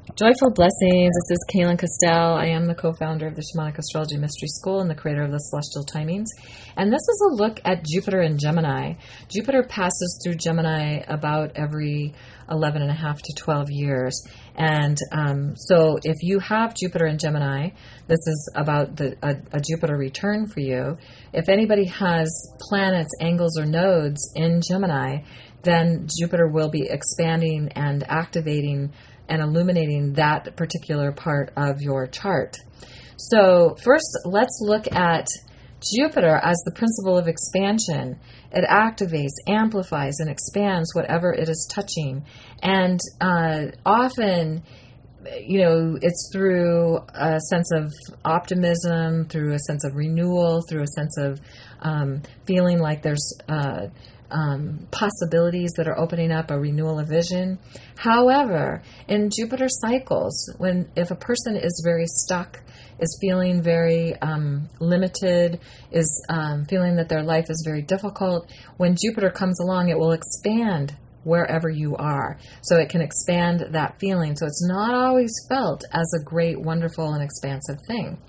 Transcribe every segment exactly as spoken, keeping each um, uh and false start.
Joyful blessings. This is Kaylin Castell. I am the co-founder of the Shamanic Astrology Mystery School and the creator of the Celestial Timings. And this is a look at Jupiter and Gemini. Jupiter passes through Gemini about every eleven and a half to twelve years. And um, so if you have Jupiter and Gemini, this is about the, a, a Jupiter return for you. If anybody has planets, angles, or nodes in Gemini, then Jupiter will be expanding and activating and illuminating that particular part of your chart. So first, let's look at Jupiter as the principle of expansion. It activates, amplifies, and expands whatever it is touching. And uh, often, you know, it's through a sense of optimism, through a sense of renewal, through a sense of um, feeling like there's uh, Um, possibilities that are opening up, a renewal of vision. However, in Jupiter cycles, when if a person is very stuck, is feeling very um, limited, is um, feeling that their life is very difficult, when Jupiter comes along, it will expand wherever you are. So it can expand that feeling. So it's not always felt as a great, wonderful, and expansive thing.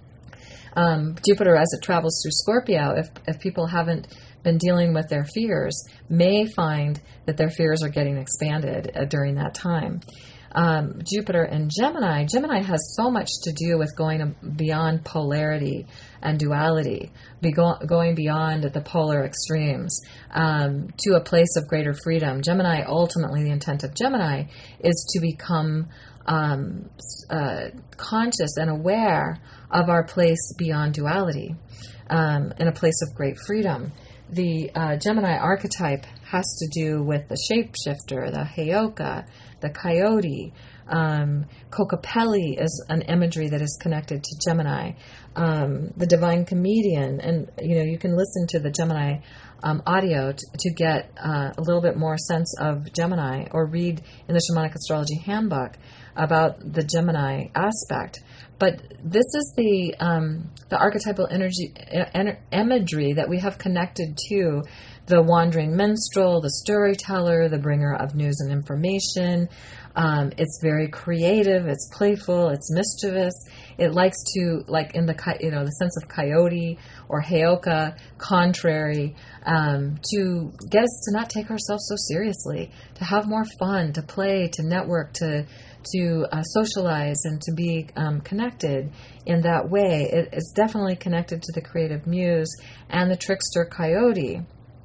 Um, Jupiter, as it travels through Scorpio, if, if people haven't been dealing with their fears, may find that their fears are getting expanded uh, during that time. Um, Jupiter in Gemini, Gemini has so much to do with going beyond polarity and duality, be go- going beyond the polar extremes um, to a place of greater freedom. Gemini, ultimately, the intent of Gemini is to become um, uh, conscious and aware of our place beyond duality, um, in a place of great freedom. The uh, Gemini archetype has to do with the shapeshifter, the Heyoka, the coyote. Um, Kokopelli is an imagery that is connected to Gemini. Um, the divine comedian, and you know you can listen to the Gemini um, audio t- to get uh, a little bit more sense of Gemini, or read in the Shamanic Astrology Handbook about the Gemini aspect. But this is the um, the archetypal energy en- imagery that we have connected to the wandering minstrel, the storyteller, the bringer of news and information. Um, it's very creative. It's playful. It's mischievous. It likes to, like in the you know the sense of coyote or Heyoka, contrary, um, to get us to not take ourselves so seriously, to have more fun, to play, to network, to to uh, socialize, and to be um, connected in that way. It, it's definitely connected to the creative muse and the trickster coyote.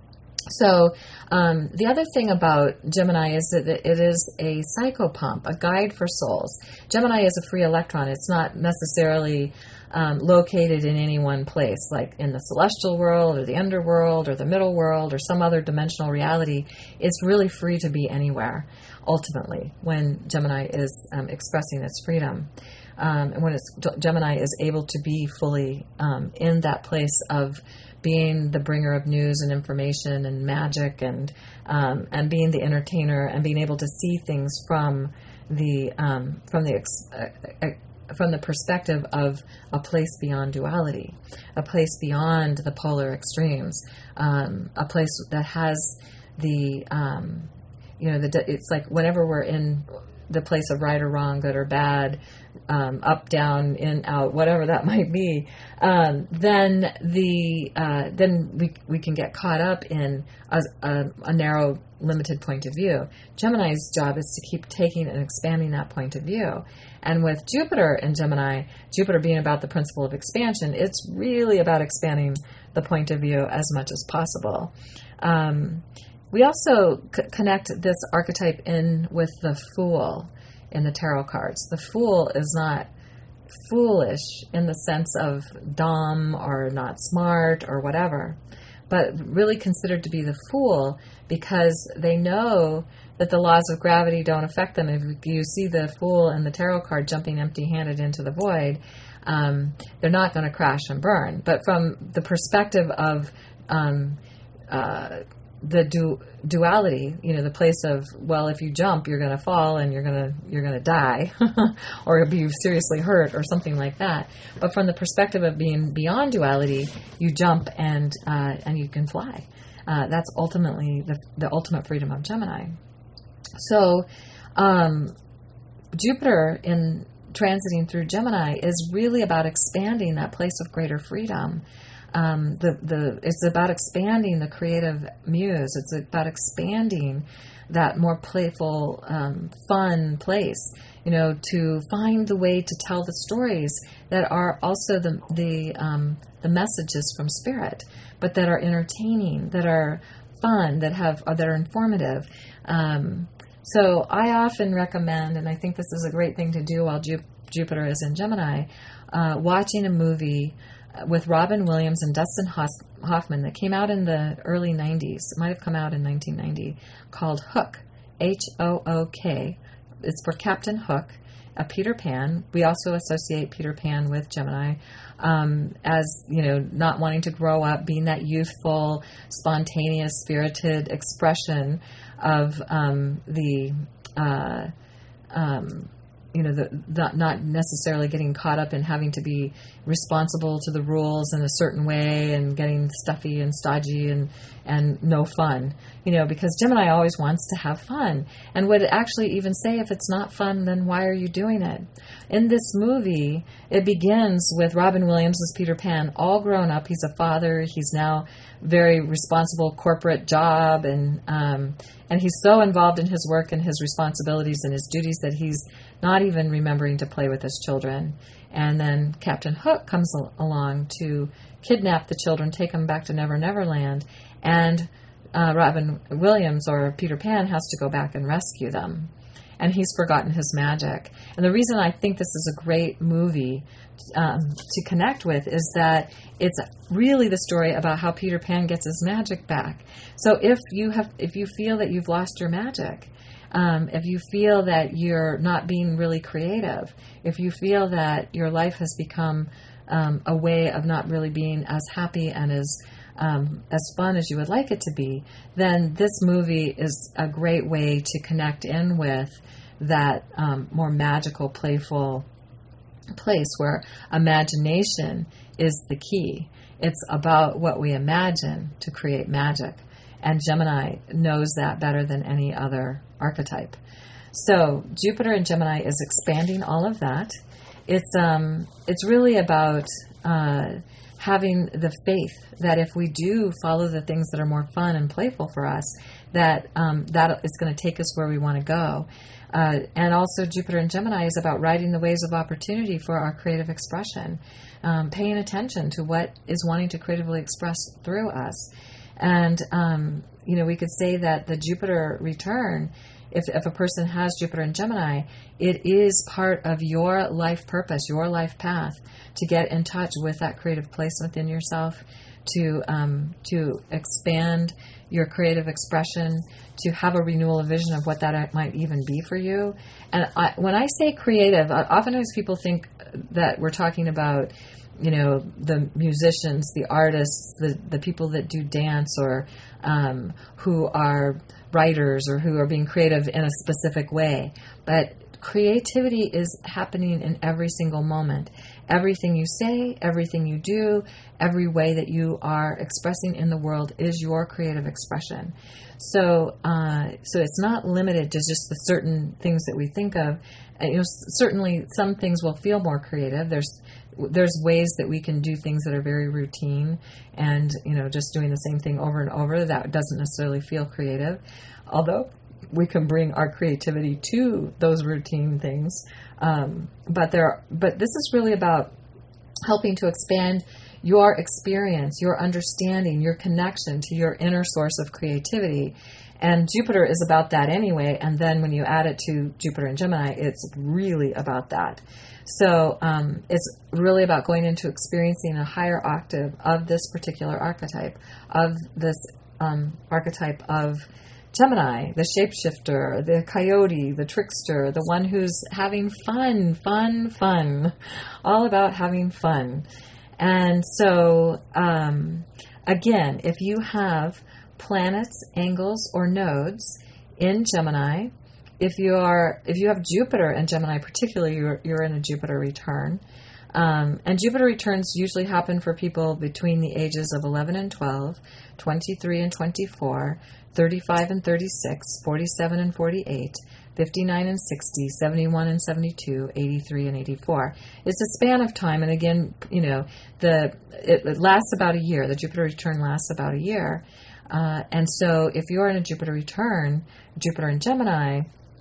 So um, the other thing about Gemini is that it is a psychopump, a guide for souls. Gemini is a free electron. It's not necessarily um, located in any one place, like in the celestial world or the underworld or the middle world or some other dimensional reality. It's really free to be anywhere, ultimately, when Gemini is um, expressing its freedom. Um, and when it's, Gemini is able to be fully um, in that place of being the bringer of news and information and magic, and um, and being the entertainer, and being able to see things from the um, from the ex- uh, uh, from the perspective of a place beyond duality, a place beyond the polar extremes, um, a place that has the um, you know the it's like whenever we're in the place of right or wrong, good or bad, um, up, down, in, out, whatever that might be, um, then the uh, then we we can get caught up in a, a, a narrow, limited point of view. Gemini's job is to keep taking and expanding that point of view. And with Jupiter in Gemini, Jupiter being about the principle of expansion, it's really about expanding the point of view as much as possible. Um, We also c- connect this archetype in with the Fool in the tarot cards. The Fool is not foolish in the sense of dumb or not smart or whatever, but really considered to be the Fool because they know that the laws of gravity don't affect them. If you see the Fool and the tarot card jumping empty-handed into the void, um, they're not going to crash and burn. But from the perspective of um, uh, the du- duality, you know, the place of, well, if you jump, you're going to fall and you're going to you're going to die or be seriously hurt or something like that. But from the perspective of being beyond duality, you jump and uh, and you can fly. Uh, that's ultimately the the ultimate freedom of Gemini. So, um, Jupiter in transiting through Gemini is really about expanding that place of greater freedom. Um, the the it's about expanding the creative muse. It's about expanding that more playful, um, fun place. You know, to find the way to tell the stories that are also the the um, the messages from Spirit, but that are entertaining, that are fun, that have that are informative. Um, so I often recommend, and I think this is a great thing to do while Ju- Jupiter is in Gemini, uh, watching a movie with Robin Williams and Dustin Hos- Hoffman that came out in the early nineties. It might have come out in nineteen ninety, called Hook, H O O K. It's for Captain Hook, a Peter Pan. We also associate Peter Pan with Gemini um, as, you know, not wanting to grow up, being that youthful, spontaneous, spirited expression of um, the, uh, um, you know, the, the not necessarily getting caught up in having to be responsible to the rules in a certain way and getting stuffy and stodgy and, and no fun, you know, because Gemini always wants to have fun and would actually even say, if it's not fun, then why are you doing it? In this movie, it begins with Robin Williams as Peter Pan, all grown up. He's a father. He's now very responsible corporate job, and um, and he's so involved in his work and his responsibilities and his duties that he's not even remembering to play with his children. And then Captain Hook comes al- along to kidnap the children, take them back to Never Never Land, and uh, Robin Williams, or Peter Pan, has to go back and rescue them. And he's forgotten his magic. And the reason I think this is a great movie um, to connect with is that it's really the story about how Peter Pan gets his magic back. So if you have, if you feel that you've lost your magic, um, if you feel that you're not being really creative, if you feel that your life has become um, a way of not really being as happy and as Um, as fun as you would like it to be, then this movie is a great way to connect in with that um, more magical, playful place where imagination is the key. It's about what we imagine to create magic. And Gemini knows that better than any other archetype. So Jupiter in Gemini is expanding all of that. It's um, it's really about uh, having the faith that if we do follow the things that are more fun and playful for us, that um, that is going to take us where we want to go. Uh, and also Jupiter in Gemini is about riding the waves of opportunity for our creative expression, um, paying attention to what is wanting to creatively express through us. And, um, you know, we could say that the Jupiter return, if, if a person has Jupiter in Gemini, it is part of your life purpose, your life path, to get in touch with that creative place within yourself, to um, to expand your creative expression, to have a renewal of vision of what that might even be for you. And I, when I say creative, oftentimes people think that we're talking about, you know, the musicians, the artists, the, the people that do dance, or um, who are writers, or who are being creative in a specific way. But creativity is happening in every single moment. Everything you say, everything you do, every way that you are expressing in the world is your creative expression. So, uh, so it's not limited to just the certain things that we think of. And, you know, certainly some things will feel more creative. There's there's ways that we can do things that are very routine, and, you know, just doing the same thing over and over, that doesn't necessarily feel creative. Although we can bring our creativity to those routine things. Um, but there, but this is really about helping to expand your experience, your understanding, your connection to your inner source of creativity. And Jupiter is about that anyway. And then when you add it to Jupiter and Gemini, it's really about that. So um, it's really about going into experiencing a higher octave of this particular archetype, of this um, archetype of Gemini, the shapeshifter, the coyote, the trickster, the one who's having fun, fun, fun, all about having fun. And so, um, again, if you have planets, angles, or nodes in Gemini, if you are, if you have Jupiter in Gemini, particularly, you're, you're in a Jupiter return. Um, and Jupiter returns usually happen for people between the ages of eleven and twelve, twenty-three and twenty-four, thirty-five and thirty-six, forty-seven and forty-eight, fifty-nine and sixty, seventy-one and seventy-two, eighty-three and eighty-four. It's a span of time, and again, you know, the it, it lasts about a year. The Jupiter return lasts about a year. Uh, and so if you're in a Jupiter return, Jupiter in Gemini,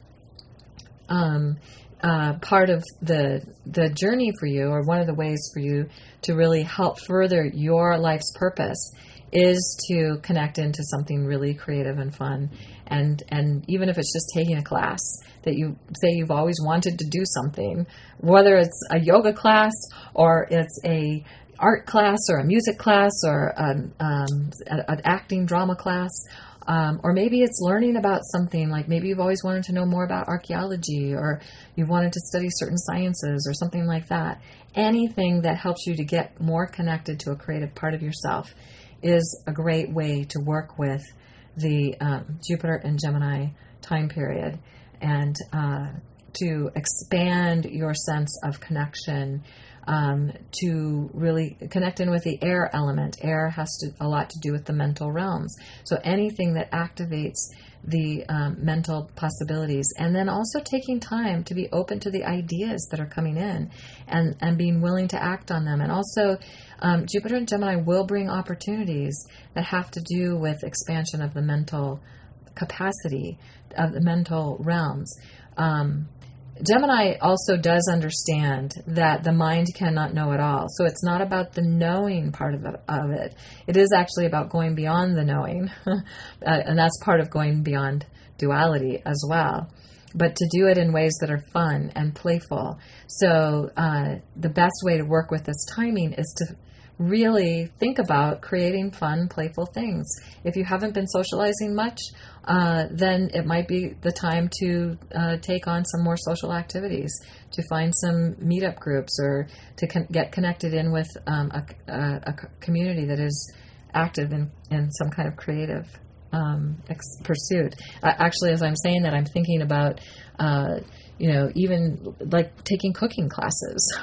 um, uh, part of the the journey for you, or one of the ways for you to really help further your life's purpose, is to connect into something really creative and fun. And and even if it's just taking a class that you say you've always wanted to do something, whether it's a yoga class or it's a art class or a music class or an, um, an acting drama class, um, or maybe it's learning about something, like maybe you've always wanted to know more about archaeology, or you've wanted to study certain sciences or something like that. Anything that helps you to get more connected to a creative part of yourself is a great way to work with the um, Jupiter and Gemini time period, and uh, to expand your sense of connection, um, to really connect in with the air element. Air has to, a lot to do with the mental realms. So anything that activates the um, mental possibilities, and then also taking time to be open to the ideas that are coming in, and, and being willing to act on them. And also, um, Jupiter and Gemini will bring opportunities that have to do with expansion of the mental capacity, of the mental realms. Um, Gemini also does understand that the mind cannot know it all. So it's not about the knowing part of it. Of it. It is actually about going beyond the knowing. uh, and that's part of going beyond duality as well. But to do it in ways that are fun and playful. So uh, the best way to work with this timing is to really think about creating fun, playful things. If you haven't been socializing much, uh, then it might be the time to uh, take on some more social activities, to find some meetup groups, or to con- get connected in with um, a, a, a community that is active in, in some kind of creative um, ex- pursuit. Uh, actually, as I'm saying that, I'm thinking about uh, you know, even like taking cooking classes,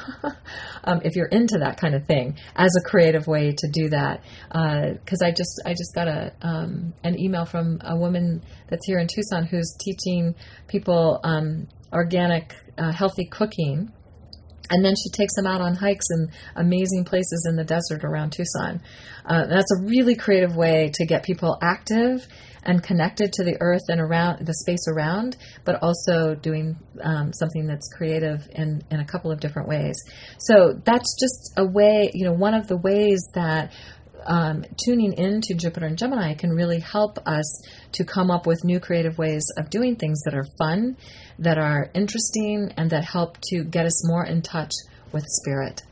um, if you're into that kind of thing, as a creative way to do that. Because uh, I just I just got a um, an email from a woman that's here in Tucson who's teaching people um, organic, uh, healthy cooking. And then she takes them out on hikes in amazing places in the desert around Tucson. Uh, that's a really creative way to get people active and connected to the earth and around the space around, but also doing um, something that's creative in, in a couple of different ways. So that's just a way, you know, one of the ways that Um, tuning into Jupiter and Gemini can really help us to come up with new creative ways of doing things that are fun, that are interesting, and that help to get us more in touch with spirit.